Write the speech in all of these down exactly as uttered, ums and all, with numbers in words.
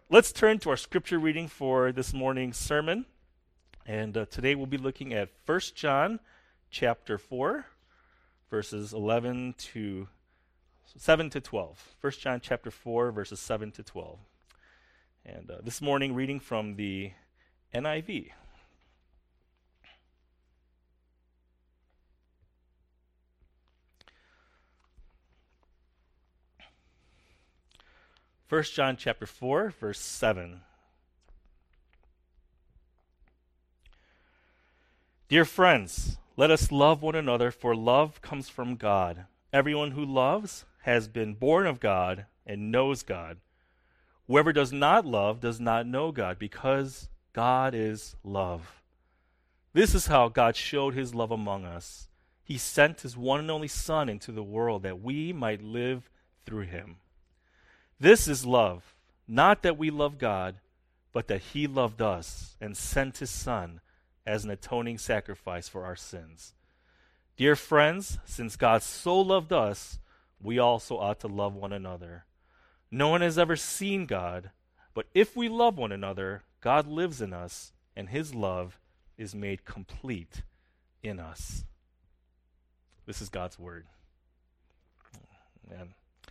let's turn to our scripture reading for this morning's sermon. And uh, today we'll be looking at First John chapter four, verses eleven to seven to twelve. First John chapter four, verses seven to twelve. And uh, this morning reading from the N I V. First John chapter four, verse seven. Dear friends, let us love one another, for love comes from God. Everyone who loves has been born of God and knows God. Whoever does not love does not know God, because God is love. This is how God showed his love among us. He sent his one and only Son into the world that we might live through him. This is love, not that we love God, but that he loved us and sent his Son as an atoning sacrifice for our sins. Dear friends, since God so loved us, we also ought to love one another. No one has ever seen God, but if we love one another, God lives in us, and his love is made complete in us. This is God's word. Man.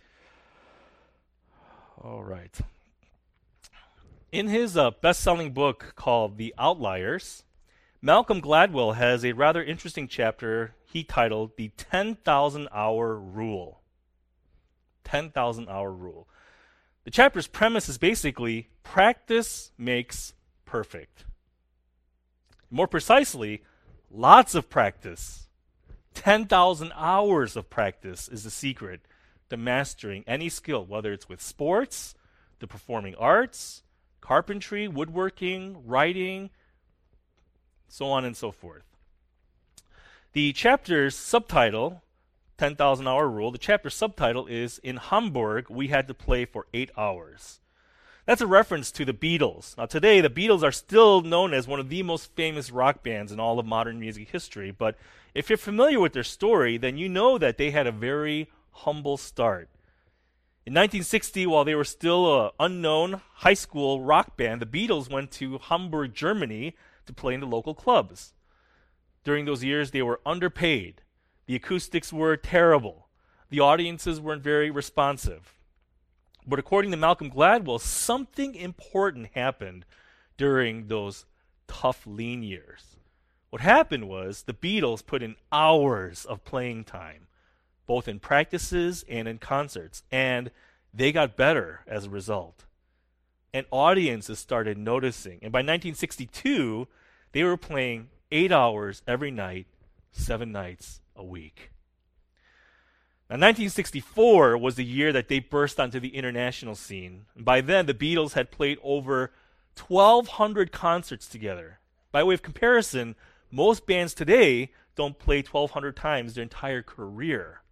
All right. In his uh, best-selling book called The Outliers, Malcolm Gladwell has a rather interesting chapter he titled The ten thousand hour Rule. ten thousand hour Rule. The chapter's premise is basically practice makes perfect. More precisely, lots of practice. ten thousand hours of practice is the secret to mastering any skill, whether it's with sports, the performing arts, carpentry, woodworking, writing, so on and so forth. The chapter's subtitle, ten thousand hour Rule, the chapter's subtitle is, In Hamburg, We Had to Play for Eight Hours. That's a reference to the Beatles. Now today, the Beatles are still known as one of the most famous rock bands in all of modern music history, but if you're familiar with their story, then you know that they had a very humble start. In nineteen sixty, while they were still an unknown high school rock band, the Beatles went to Hamburg, Germany to play in the local clubs. During those years, they were underpaid. The acoustics were terrible. The audiences weren't very responsive. But according to Malcolm Gladwell, something important happened during those tough, lean years. What happened was the Beatles put in hours of playing time, both in practices and in concerts, and they got better as a result. And audiences started noticing. And by nineteen sixty-two, they were playing eight hours every night, seven nights a week. Now, nineteen sixty-four was the year that they burst onto the international scene. And by then, the Beatles had played over twelve hundred concerts together. By way of comparison, most bands today don't play twelve hundred times their entire career.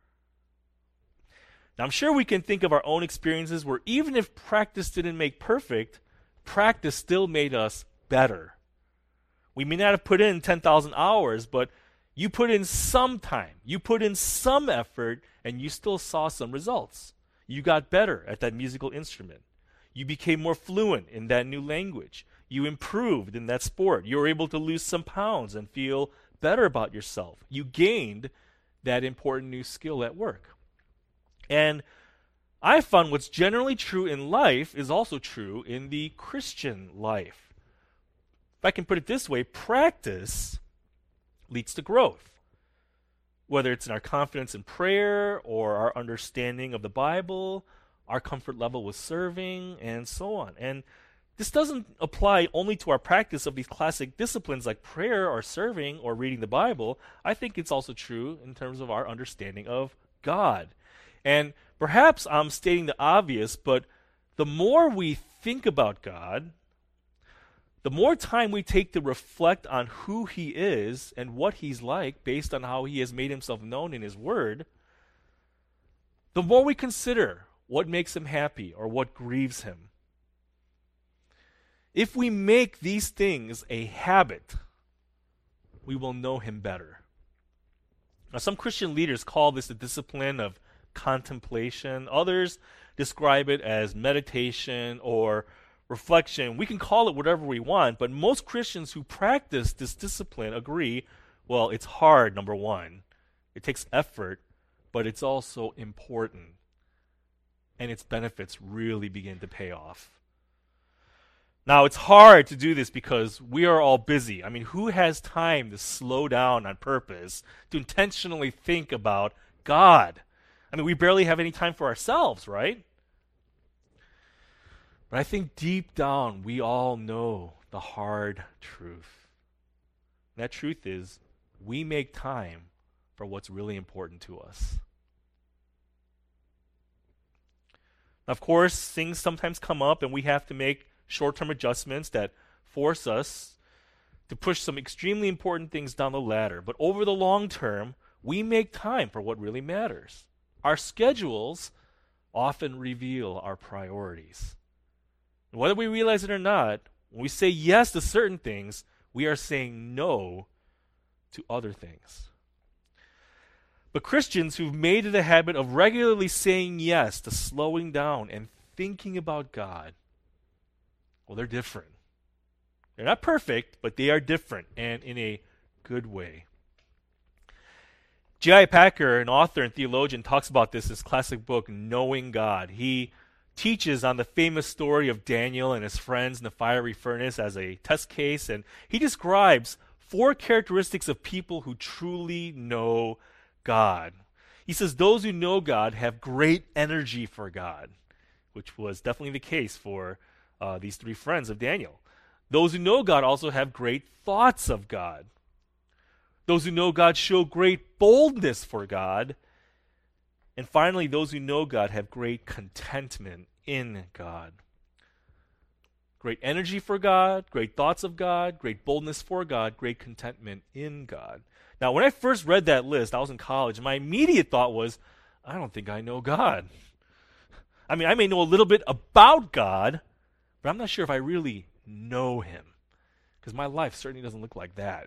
Now, I'm sure we can think of our own experiences where even if practice didn't make perfect, practice still made us better. We may not have put in ten thousand hours, but you put in some time, you put in some effort, and you still saw some results. You got better at that musical instrument. You became more fluent in that new language. You improved in that sport. You were able to lose some pounds and feel better about yourself. You gained that important new skill at work. And I found what's generally true in life is also true in the Christian life. If I can put it this way, practice leads to growth. Whether it's in our confidence in prayer or our understanding of the Bible, our comfort level with serving, and so on. And this doesn't apply only to our practice of these classic disciplines like prayer or serving or reading the Bible. I think it's also true in terms of our understanding of God. And perhaps I'm stating the obvious, but the more we think about God, the more time we take to reflect on who he is and what he's like based on how he has made himself known in his word, the more we consider what makes him happy or what grieves him. If we make these things a habit, we will know him better. Now, some Christian leaders call this the discipline of contemplation. Others describe it as meditation or reflection. We can call it whatever we want, but most Christians who practice this discipline agree, well, it's hard, number one. It takes effort, but it's also important. And its benefits really begin to pay off. Now, it's hard to do this because we are all busy. I mean, who has time to slow down on purpose, to intentionally think about God? I mean, we barely have any time for ourselves, right? But I think deep down, we all know the hard truth. And that truth is, we make time for what's really important to us. Of course, things sometimes come up and we have to make short-term adjustments that force us to push some extremely important things down the ladder. But over the long term, we make time for what really matters. Our schedules often reveal our priorities. And whether we realize it or not, when we say yes to certain things, we are saying no to other things. But Christians who've made it a habit of regularly saying yes to slowing down and thinking about God, well, they're different. They're not perfect, but they are different, and in a good way. J I Packer, an author and theologian, talks about this in his classic book, Knowing God. He teaches on the famous story of Daniel and his friends in the fiery furnace as a test case, and he describes four characteristics of people who truly know God. He says those who know God have great energy for God, which was definitely the case for uh, these three friends of Daniel. Those who know God also have great thoughts of God. Those who know God show great boldness for God. And finally, those who know God have great contentment in God. Great energy for God, great thoughts of God, great boldness for God, great contentment in God. Now, when I first read that list, I was in college, and my immediate thought was, I don't think I know God. I mean, I may know a little bit about God, but I'm not sure if I really know him, because my life certainly doesn't look like that.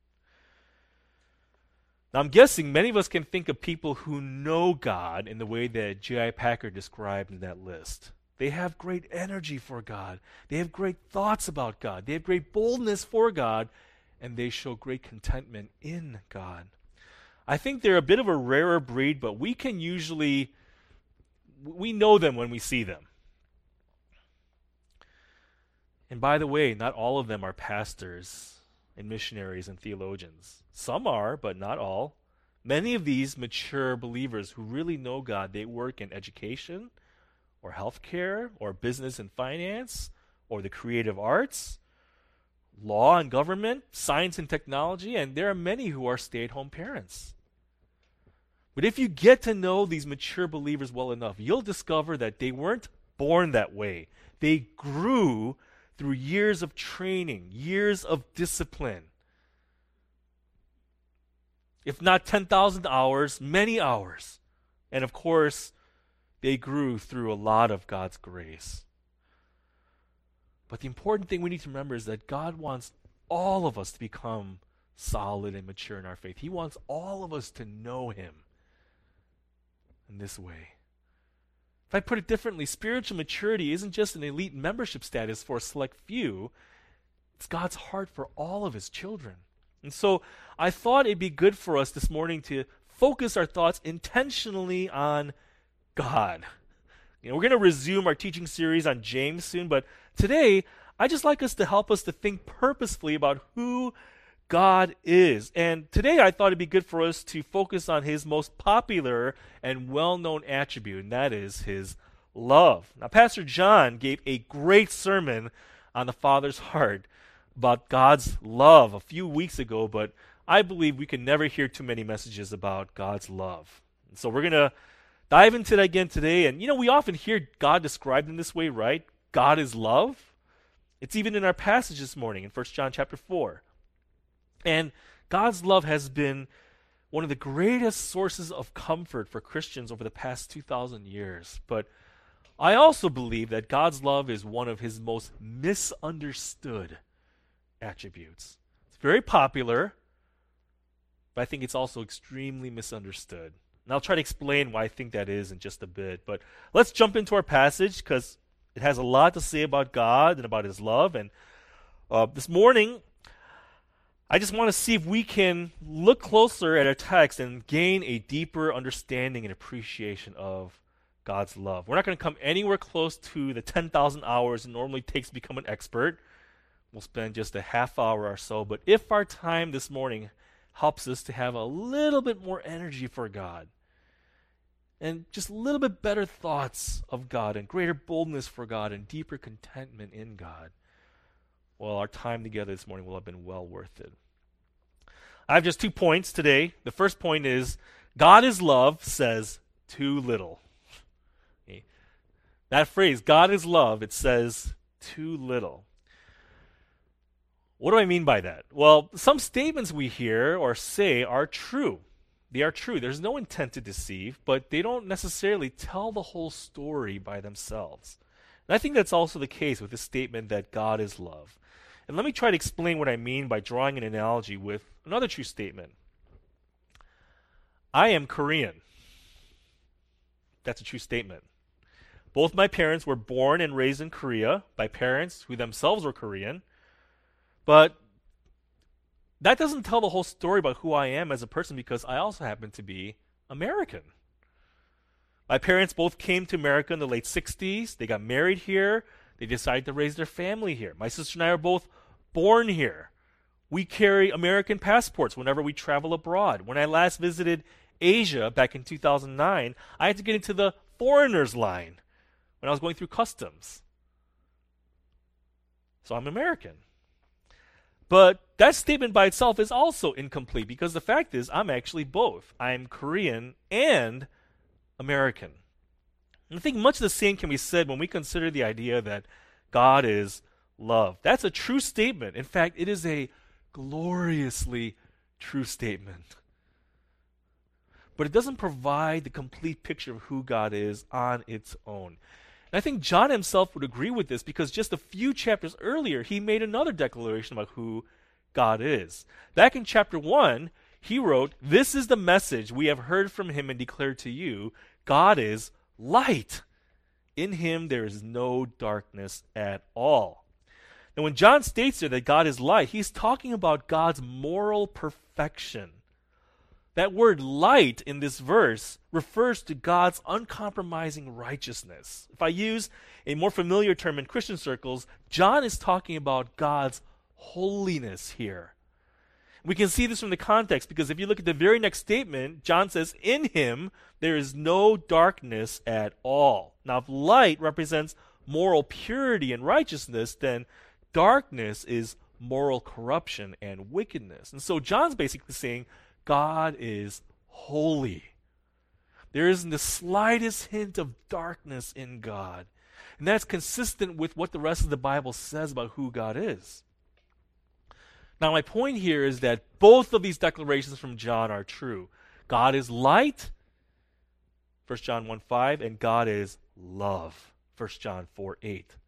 Now, I'm guessing many of us can think of people who know God in the way that J I Packer described in that list. They have great energy for God. They have great thoughts about God. They have great boldness for God, and they show great contentment in God. I think they're a bit of a rarer breed, but we can usually, we know them when we see them. And by the way, not all of them are pastors and missionaries and theologians. Some are, but not all. Many of these mature believers who really know God, they work in education or healthcare or business and finance or the creative arts, law and government, science and technology, and there are many who are stay-at-home parents. But if you get to know these mature believers well enough, you'll discover that they weren't born that way. They grew through years of training, years of discipline. If not ten thousand hours, many hours. And of course, they grew through a lot of God's grace. But the important thing we need to remember is that God wants all of us to become solid and mature in our faith. He wants all of us to know him in this way. If I put it differently, spiritual maturity isn't just an elite membership status for a select few. It's God's heart for all of his children. And so I thought it'd be good for us this morning to focus our thoughts intentionally on God. You know, we're going to resume our teaching series on James soon, but today I just like us to help us to think purposefully about who God is. And today I thought it'd be good for us to focus on his most popular and well-known attribute, and that is his love. Now, Pastor John gave a great sermon on the Father's heart about God's love a few weeks ago, but I believe we can never hear too many messages about God's love. And so we're going to dive into that again today. And you know, we often hear God described in this way, right? God is love. It's even in our passage this morning in First John chapter four. And God's love has been one of the greatest sources of comfort for Christians over the past two thousand years. But I also believe that God's love is one of his most misunderstood attributes. It's very popular, but I think it's also extremely misunderstood. And I'll try to explain why I think that is in just a bit. But let's jump into our passage because it has a lot to say about God and about his love. And uh, this morning, I just want to see if we can look closer at our text and gain a deeper understanding and appreciation of God's love. We're not going to come anywhere close to the ten thousand hours it normally takes to become an expert. We'll spend just a half hour or so. But if our time this morning helps us to have a little bit more energy for God, and just a little bit better thoughts of God, and greater boldness for God, and deeper contentment in God, well, our time together this morning will have been well worth it. I have just two points today. The first point is, God is love says too little. Okay. That phrase, God is love, it says too little. What do I mean by that? Well, some statements we hear or say are true. They are true. There's no intent to deceive, but they don't necessarily tell the whole story by themselves. And I think that's also the case with this statement that God is love. And let me try to explain what I mean by drawing an analogy with another true statement. I am Korean. That's a true statement. Both my parents were born and raised in Korea by parents who themselves were Korean. But that doesn't tell the whole story about who I am as a person, because I also happen to be American. My parents both came to America in the late sixties. They got married here. They decided to raise their family here. My sister and I are both born here. We carry American passports whenever we travel abroad. When I last visited Asia back in two thousand nine, I had to get into the foreigners line when I was going through customs. So I'm American. But that statement by itself is also incomplete, because the fact is I'm actually both. I'm Korean and American. And I think much the same can be said when we consider the idea that God is love. That's a true statement. In fact, it is a gloriously true statement. But it doesn't provide the complete picture of who God is on its own. And I think John himself would agree with this, because just a few chapters earlier, he made another declaration about who God is. Back in chapter one, he wrote, "This is the message we have heard from him and declared to you. God is light. In him there is no darkness at all." Now, when John states there that God is light, he's talking about God's moral perfection. That word light in this verse refers to God's uncompromising righteousness. If I use a more familiar term in Christian circles, John is talking about God's holiness here. We can see this from the context, because if you look at the very next statement, John says, "In him there is no darkness at all." Now, if light represents moral purity and righteousness, then darkness is moral corruption and wickedness. And so John's basically saying, God is holy. There isn't the slightest hint of darkness in God. And that's consistent with what the rest of the Bible says about who God is. Now, my point here is that both of these declarations from John are true. God is light, First John one five, and God is love, First John four eight.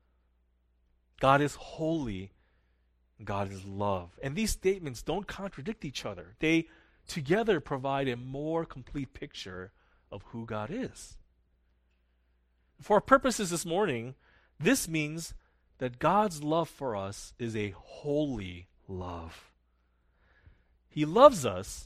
God is holy, God is love. And these statements don't contradict each other. They together provide a more complete picture of who God is. For our purposes this morning, this means that God's love for us is a holy love. He loves us,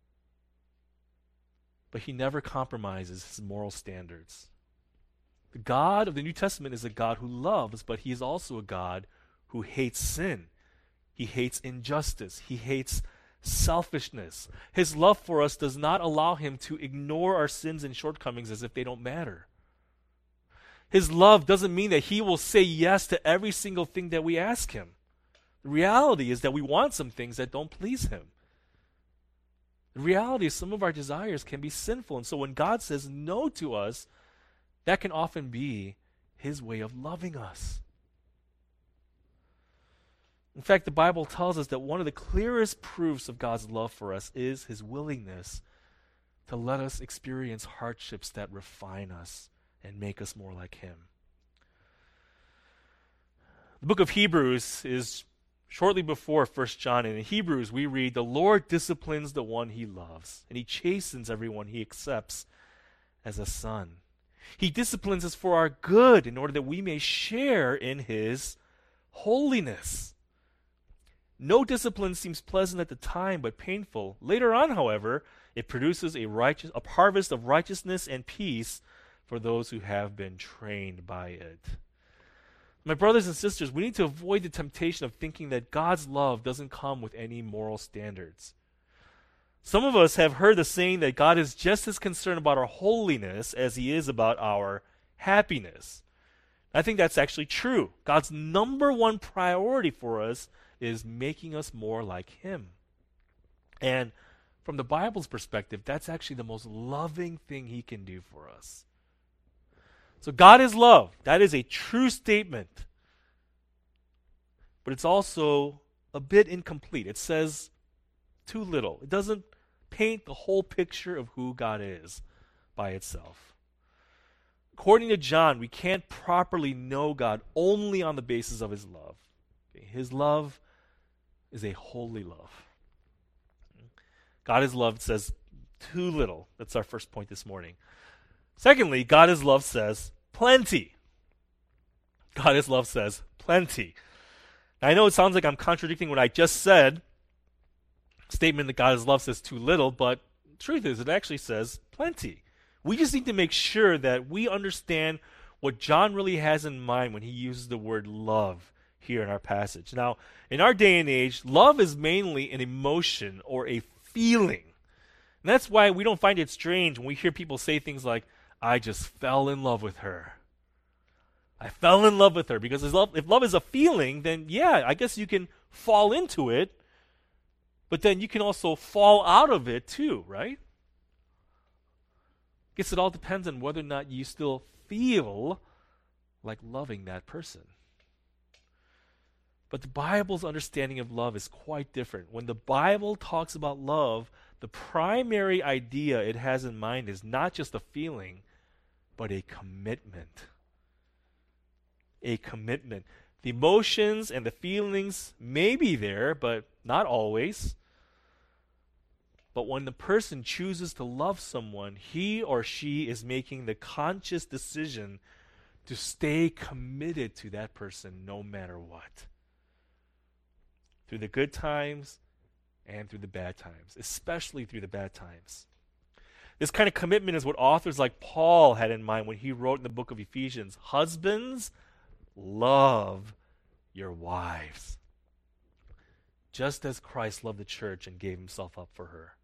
but he never compromises his moral standards. The God of the New Testament is a God who loves, but he is also a God who hates sin. He hates injustice. He hates selfishness. His love for us does not allow him to ignore our sins and shortcomings as if they don't matter. His love doesn't mean that he will say yes to every single thing that we ask him. The reality is that we want some things that don't please him. The reality is some of our desires can be sinful, and so when God says no to us, that can often be his way of loving us. In fact, the Bible tells us that one of the clearest proofs of God's love for us is his willingness to let us experience hardships that refine us and make us more like him. The book of Hebrews is shortly before First John, and in Hebrews we read, the Lord disciplines the one he loves, and he chastens everyone he accepts as a son. He disciplines us for our good in order that we may share in his holiness. No discipline seems pleasant at the time, but painful. Later on, however, it produces a righteous, a harvest of righteousness and peace for those who have been trained by it. My brothers and sisters, we need to avoid the temptation of thinking that God's love doesn't come with any moral standards. Some of us have heard the saying that God is just as concerned about our holiness as he is about our happiness. I think that's actually true. God's number one priority for us is making us more like him. And from the Bible's perspective, that's actually the most loving thing he can do for us. So God is love. That is a true statement. But it's also a bit incomplete. It says too little. It doesn't paint the whole picture of who God is by itself. According to John, we can't properly know God only on the basis of his love. His love is a holy love. God is love says too little. That's our first point this morning. Secondly, God is love says plenty. God is love says plenty. Now, I know it sounds like I'm contradicting what I just said. Statement that God is love says too little, but the truth is it actually says plenty. We just need to make sure that we understand what John really has in mind when he uses the word love here in our passage. Now, in our day and age, love is mainly an emotion or a feeling. And that's why we don't find it strange when we hear people say things like, I just fell in love with her. I fell in love with her. Because if love, if love is a feeling, then yeah, I guess you can fall into it. But then you can also fall out of it too, right? I guess it all depends on whether or not you still feel like loving that person. But the Bible's understanding of love is quite different. When the Bible talks about love, the primary idea it has in mind is not just a feeling, but a commitment. A commitment. The emotions and the feelings may be there, but not always. But when the person chooses to love someone, he or she is making the conscious decision to stay committed to that person no matter what. Through the good times and through the bad times, especially through the bad times. This kind of commitment is what authors like Paul had in mind when he wrote in the book of Ephesians, husbands, love your wives, just as Christ loved the church and gave himself up for her.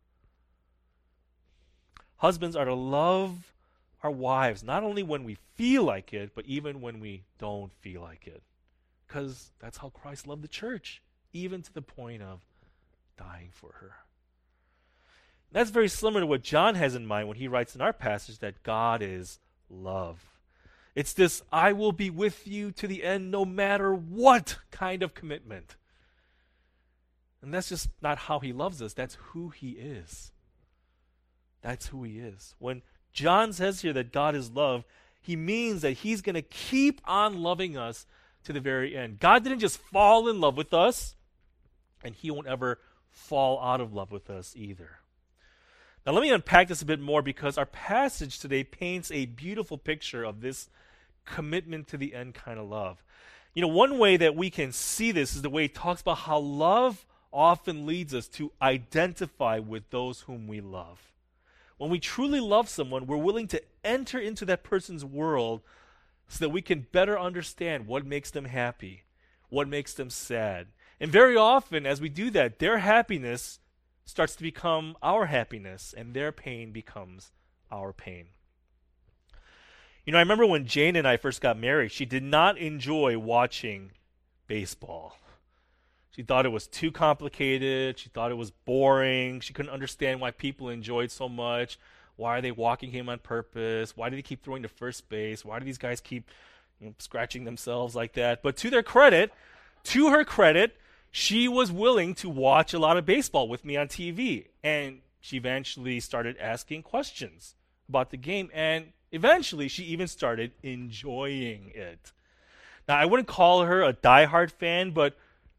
Husbands are to love our wives, not only when we feel like it, but even when we don't feel like it. Because that's how Christ loved the church, even to the point of dying for her. That's very similar to what John has in mind when he writes in our passage that God is love. It's this, I will be with you to the end no matter what kind of commitment. And that's just not how he loves us. That's who he is. That's who he is. When John says here that God is love, he means that he's going to keep on loving us to the very end. God didn't just fall in love with us, and he won't ever fall out of love with us either. Now let me unpack this a bit more because our passage today paints a beautiful picture of this commitment to the end kind of love. You know, one way that we can see this is the way it talks about how love often leads us to identify with those whom we love. When we truly love someone, we're willing to enter into that person's world so that we can better understand what makes them happy, what makes them sad. And very often, as we do that, their happiness starts to become our happiness, and their pain becomes our pain. You know, I remember when Jane and I first got married, she did not enjoy watching baseball. She thought it was too complicated. She thought it was boring. She couldn't understand why people enjoyed so much. Why are they walking him on purpose? Why do they keep throwing to first base? Why do these guys keep, you know, scratching themselves like that? But to their credit, to her credit, she was willing to watch a lot of baseball with me on T V. And she eventually started asking questions about the game. And eventually, she even started enjoying it. Now, I wouldn't call her a diehard fan, but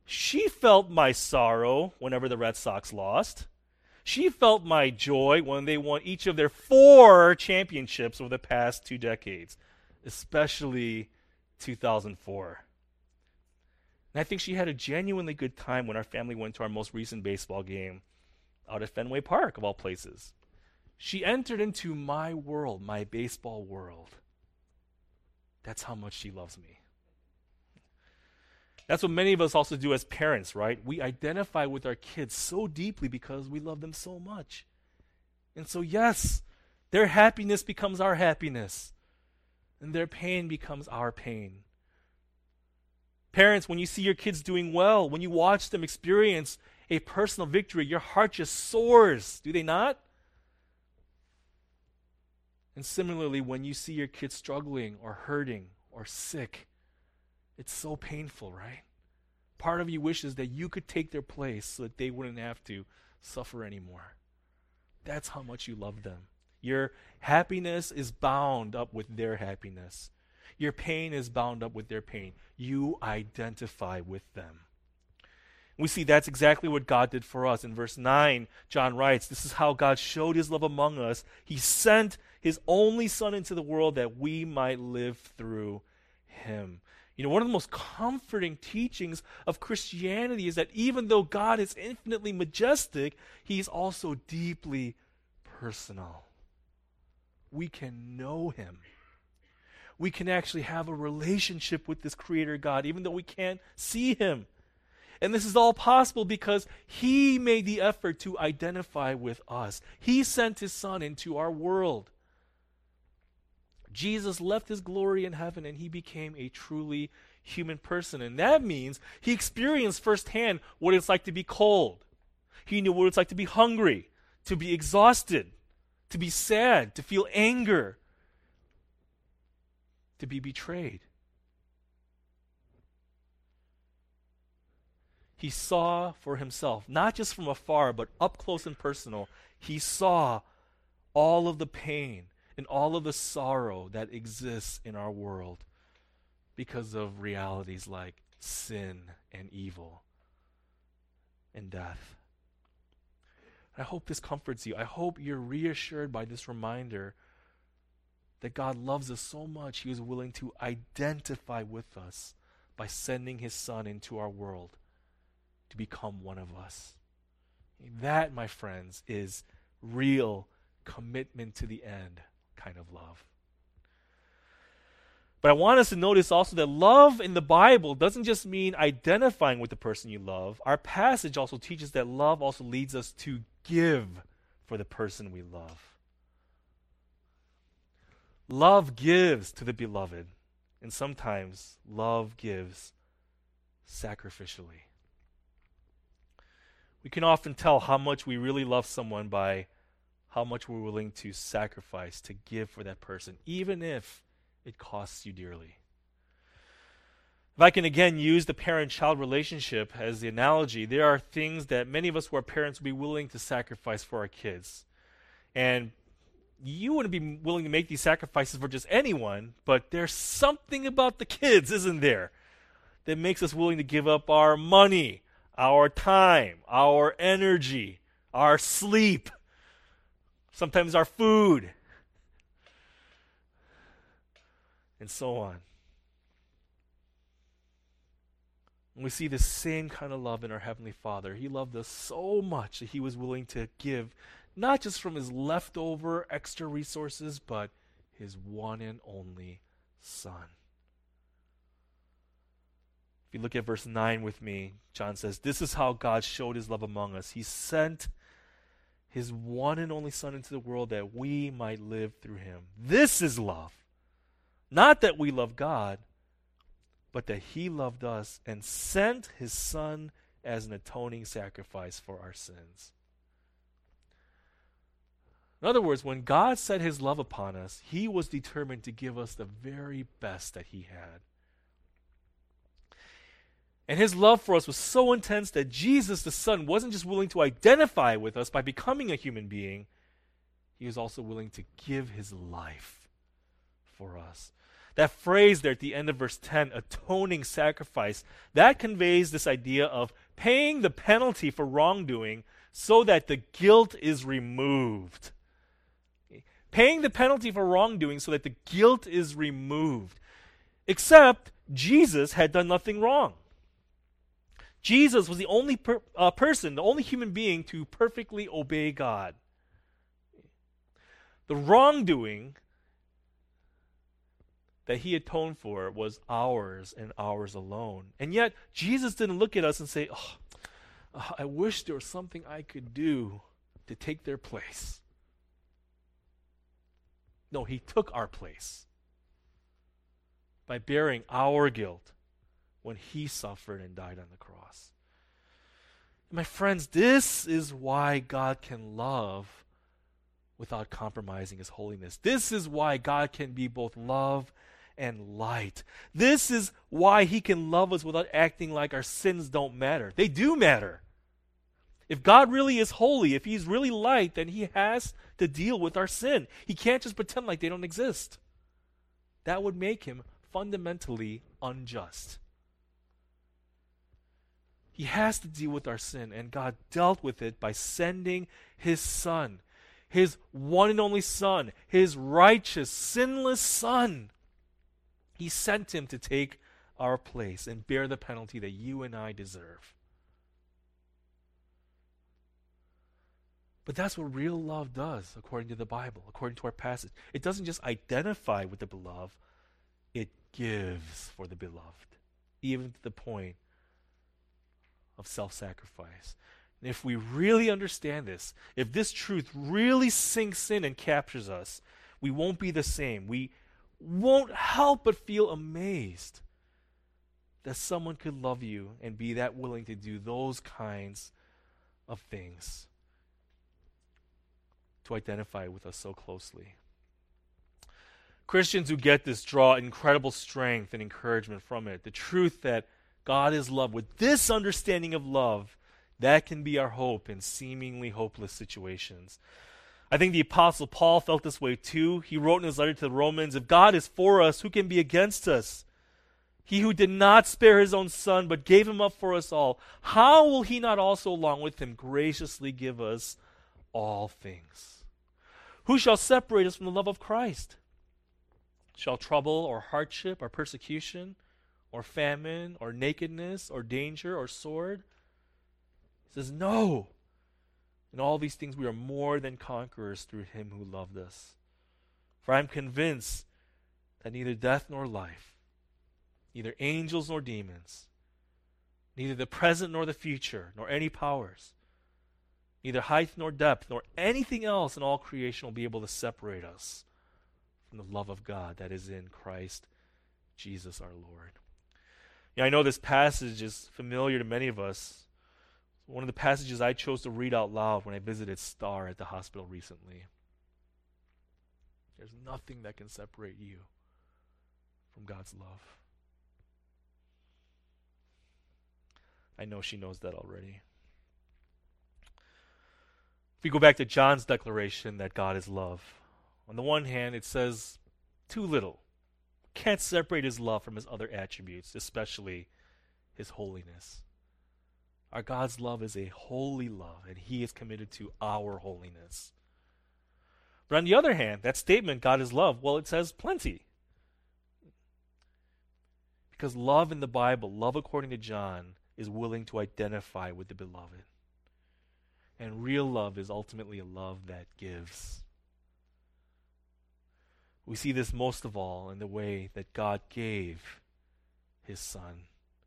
She felt my sorrow whenever the Red Sox lost. She felt my joy when they won each of their four championships over the past two decades, especially two thousand four. And I think she had a genuinely good time when our family went to our most recent baseball game out at Fenway Park, of all places. She entered into my world, my baseball world. That's how much she loves me. That's what many of us also do as parents, right? We identify with our kids so deeply because we love them so much. And so, yes, their happiness becomes our happiness, and their pain becomes our pain. Parents, when you see your kids doing well, when you watch them experience a personal victory, your heart just soars, do they not? And similarly, when you see your kids struggling or hurting or sick, it's so painful, right? Part of you wishes that you could take their place so that they wouldn't have to suffer anymore. That's how much you love them. Your happiness is bound up with their happiness. Your pain is bound up with their pain. You identify with them. We see that's exactly what God did for us. In verse nine, John writes, this is how God showed his love among us. He sent his only Son into the world that we might live through him. You know, one of the most comforting teachings of Christianity is that even though God is infinitely majestic, he's also deeply personal. We can know him. We can actually have a relationship with this Creator God, even though we can't see him. And this is all possible because he made the effort to identify with us. He sent his Son into our world. Jesus left his glory in heaven and he became a truly human person. And that means he experienced firsthand what it's like to be cold. He knew what it's like to be hungry, to be exhausted, to be sad, to feel anger, to be betrayed. He saw for himself, not just from afar, but up close and personal. He saw all of the pain and all of the sorrow that exists in our world because of realities like sin and evil and death. I hope this comforts you. I hope you're reassured by this reminder that God loves us so much, he was willing to identify with us by sending his Son into our world to become one of us. That, my friends, is real commitment to the end kind of love. But I want us to notice also that love in the Bible doesn't just mean identifying with the person you love. Our passage also teaches that love also leads us to give for the person we love. Love gives to the beloved, and sometimes love gives sacrificially. We can often tell how much we really love someone by how much we're willing to sacrifice, to give for that person, even if it costs you dearly. If I can again use the parent-child relationship as the analogy, there are things that many of us who are parents would be willing to sacrifice for our kids. And you wouldn't be willing to make these sacrifices for just anyone, but there's something about the kids, isn't there, that makes us willing to give up our money, our time, our energy, our sleep, sometimes our food, and so on. And we see the same kind of love in our Heavenly Father. He loved us so much that he was willing to give not just from his leftover extra resources, but his one and only Son. If you look at verse nine with me, John says, this is how God showed his love among us. He sent his one and only Son into the world that we might live through him. This is love. Not that we love God, but that he loved us and sent his Son as an atoning sacrifice for our sins. In other words, when God set his love upon us, he was determined to give us the very best that he had. And his love for us was so intense that Jesus, the Son, wasn't just willing to identify with us by becoming a human being. He was also willing to give his life for us. That phrase there at the end of verse ten, atoning sacrifice, that conveys this idea of paying the penalty for wrongdoing so that the guilt is removed. Paying the penalty for wrongdoing so that the guilt is removed. Except Jesus had done nothing wrong. Jesus was the only per, uh, person, the only human being to perfectly obey God. The wrongdoing that he atoned for was ours and ours alone. And yet, Jesus didn't look at us and say, oh, oh, I wish there was something I could do to take their place. No, he took our place by bearing our guilt when he suffered and died on the cross. My friends, this is why God can love without compromising his holiness. This is why God can be both love and light. This is why he can love us without acting like our sins don't matter. They do matter. If God really is holy, if he's really light, then he has to deal with our sin. He can't just pretend like they don't exist. That would make him fundamentally unjust. He has to deal with our sin, and God dealt with it by sending his Son, his one and only Son, his righteous, sinless Son. He sent him to take our place and bear the penalty that you and I deserve. But that's what real love does, according to the Bible, according to our passage. It doesn't just identify with the beloved, it gives for the beloved, even to the point of self-sacrifice. And if we really understand this, if this truth really sinks in and captures us, we won't be the same. We won't help but feel amazed that someone could love you and be that willing to do those kinds of things to identify with us so closely. Christians who get this draw incredible strength and encouragement from it. The truth that God is love. With this understanding of love, that can be our hope in seemingly hopeless situations. I think the Apostle Paul felt this way too. He wrote in his letter to the Romans, if God is for us, who can be against us? He who did not spare his own Son, but gave him up for us all, how will he not also along with him graciously give us all things? Who shall separate us from the love of Christ? Shall trouble or hardship or persecution or famine or nakedness or danger or sword? He says, no. In all these things we are more than conquerors through him who loved us. For I am convinced that neither death nor life, neither angels nor demons, neither the present nor the future, nor any powers, neither height nor depth, nor anything else in all creation will be able to separate us from the love of God that is in Christ Jesus our Lord. Yeah, I know this passage is familiar to many of us. One of the passages I chose to read out loud when I visited Star at the hospital recently. There's nothing that can separate you from God's love. I know she knows that already. If we go back to John's declaration that God is love, on the one hand, it says too little. Can't separate his love from his other attributes, especially his holiness. Our God's love is a holy love, and he is committed to our holiness. But on the other hand, that statement, God is love, well, it says plenty. Because love in the Bible, love according to John, is willing to identify with the beloved. And real love is ultimately a love that gives. We see this most of all in the way that God gave his Son,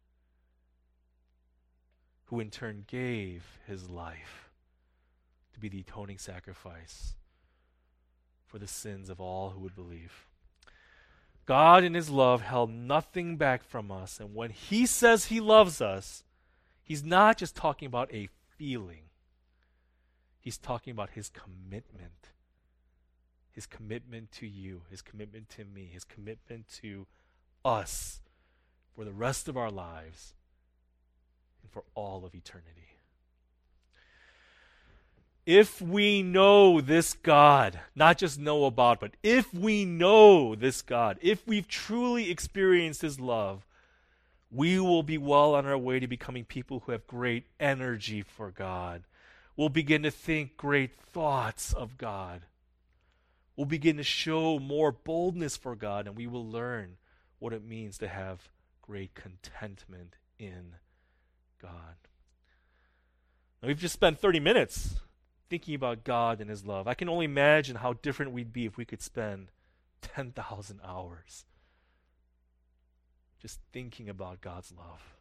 who in turn gave his life to be the atoning sacrifice for the sins of all who would believe. God in his love held nothing back from us, and when he says he loves us, he's not just talking about a feeling. He's talking about his commitment. His commitment to you, his commitment to me, his commitment to us for the rest of our lives and for all of eternity. If we know this God, not just know about, but if we know this God, if we've truly experienced His love, we will be well on our way to becoming people who have great energy for God. We'll begin to think great thoughts of God. We'll begin to show more boldness for God, and we will learn what it means to have great contentment in God. Now, we've just spent thirty minutes thinking about God and His love. I can only imagine how different we'd be if we could spend ten thousand hours just thinking about God's love.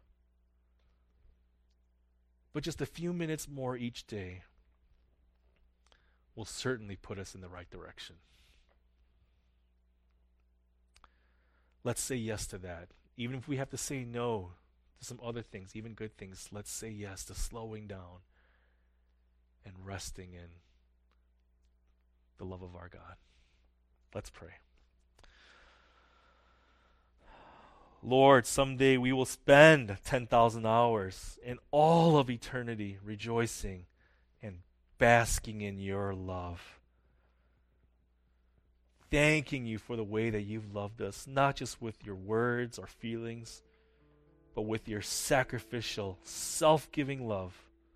But just a few minutes more each day will certainly put us in the right direction. Let's say yes to that. Even if we have to say no to some other things, even good things, let's say yes to slowing down and resting in the love of our God. Let's pray. Lord, someday we will spend ten thousand hours in all of eternity rejoicing and basking in your love. Thanking you for the way that you've loved us, not just with your words or feelings, but with your sacrificial, self-giving love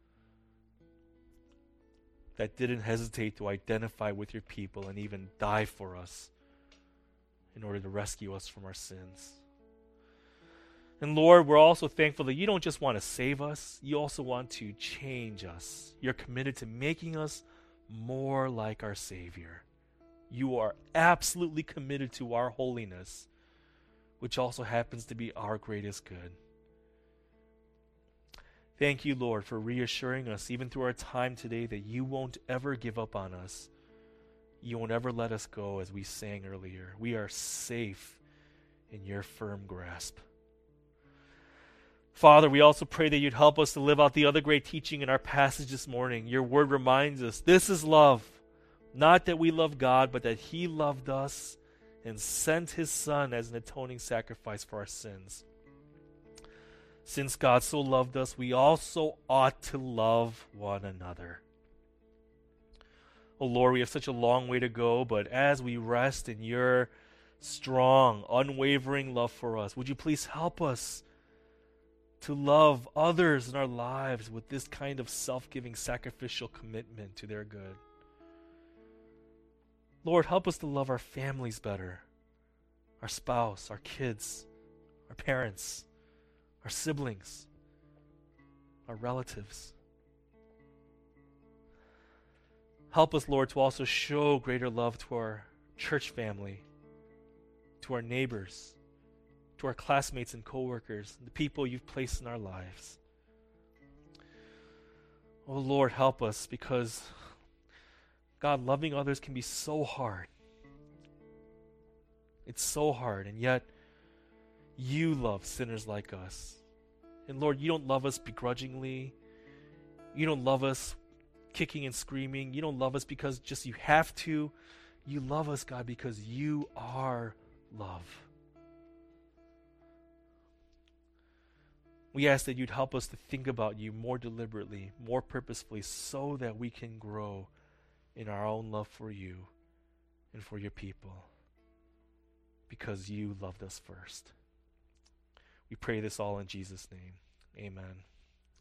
that didn't hesitate to identify with your people and even die for us in order to rescue us from our sins. And Lord, we're also thankful that you don't just want to save us, you also want to change us. You're committed to making us more like our Savior. You are absolutely committed to our holiness, which also happens to be our greatest good. Thank you, Lord, for reassuring us, even through our time today, that you won't ever give up on us. You won't ever let us go, as we sang earlier. We are safe in your firm grasp. Father, we also pray that you'd help us to live out the other great teaching in our passage this morning. Your word reminds us this is love. Not that we love God, but that He loved us and sent His Son as an atoning sacrifice for our sins. Since God so loved us, we also ought to love one another. Oh Lord, we have such a long way to go, but as we rest in your strong, unwavering love for us, would you please help us to love others in our lives with this kind of self-giving, sacrificial commitment to their good. Lord, help us to love our families better, our spouse, our kids, our parents, our siblings, our relatives. Help us, Lord, to also show greater love to our church family, to our neighbors, to our classmates and coworkers, the people you've placed in our lives. Oh, Lord, help us, because God, loving others can be so hard. It's so hard, and yet you love sinners like us. And Lord, you don't love us begrudgingly. You don't love us kicking and screaming. You don't love us because just you have to. You love us, God, because you are love. We ask that you'd help us to think about you more deliberately, more purposefully, so that we can grow in our own love for you and for your people, because you loved us first. We pray this all in Jesus' name. Amen.